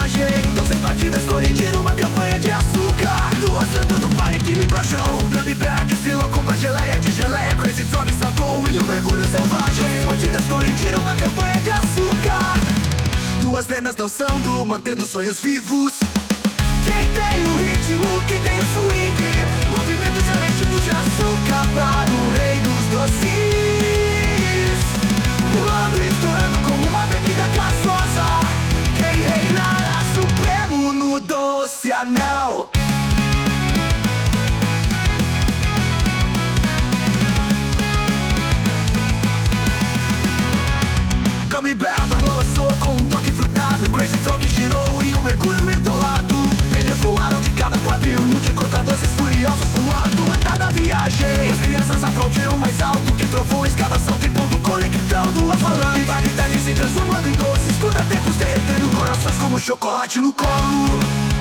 viagem. Doce batidas, corrigir uma campanha de açúcar. Duas andando para que me brochão. Gummy Bear, desfilou com uma geleia de geleia. Crazy Frog saltou e um mergulho selvagem. Batidas, corrigir uma campanha de açúcar. Duas nenas dançando, mantendo sonhos vivos. Quem tem o ritmo, quem tem o swing. Movimentos elétricos de açúcar para o rei dos doces. Pulando e estourando como uma bebida gasosa. Quem reinará supremo no doce anel. Gummy Bear balançou com um toque frutado. Crazy Frog girou e um mergulho mentolado. Eles voaram de cada quadril, de cortadores furiosos pulando a cada viagem. As crianças aplaudiram mais alto que trovões, cada salto e ponto conectando a falange. Variedade se transformando em doces, contratempos derretendo corações como chocolate no colo.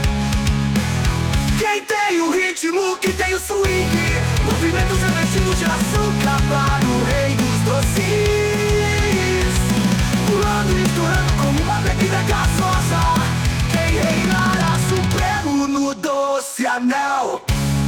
Quem tem o ritmo, quem tem o swing. Movimentos elétricos de açúcar para o rei dos doces. Pulando e estourando como uma bebida gasosa. Quem reinará supremo no doce anel.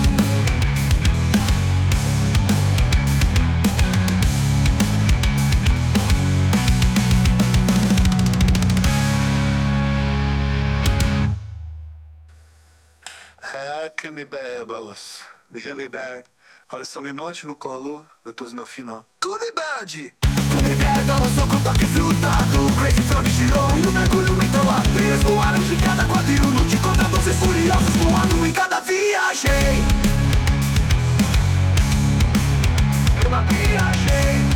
Gummy Bear, balas. Gummy Bear. Olha só, me note no colo, depois no final. Gummy Bear balançou com toque frutado. Crazy Frog girou e um mergulho mentolado. Eles voaram de cada quadril, de contadores furiosos voando em cada viagem. Uma viagem.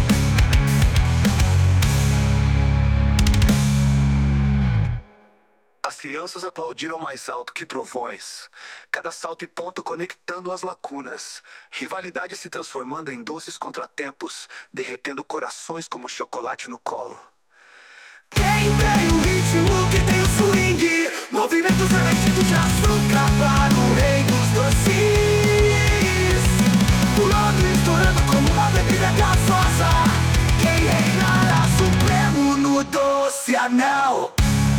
As crianças aplaudiram mais alto que trovões. Cada salto e ponto conectando as lacunas. Rivalidade se transformando em doces contratempos, derretendo corações como chocolate no colo. Quem tem o ritmo, quem tem o swing. Movimentos elétricos de açúcar para o rei dos doces. Pulando e estourando como uma bebida gasosa. Quem reinará supremo no doce anel.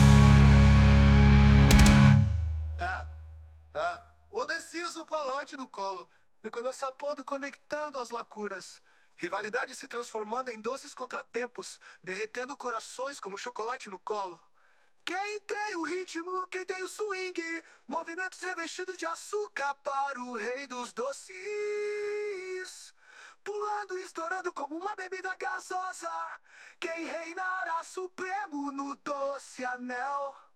O Deciso Palote no colo, ficando essa ponta conectando as lacunas. Rivalidade se transformando em doces contratempos, derretendo corações como chocolate no colo. Quem tem o ritmo, quem tem o swing. Movimentos revestidos de açúcar para o rei dos doces. Pulando e estourando como uma bebida gasosa. Quem reinará supremo no doce anel.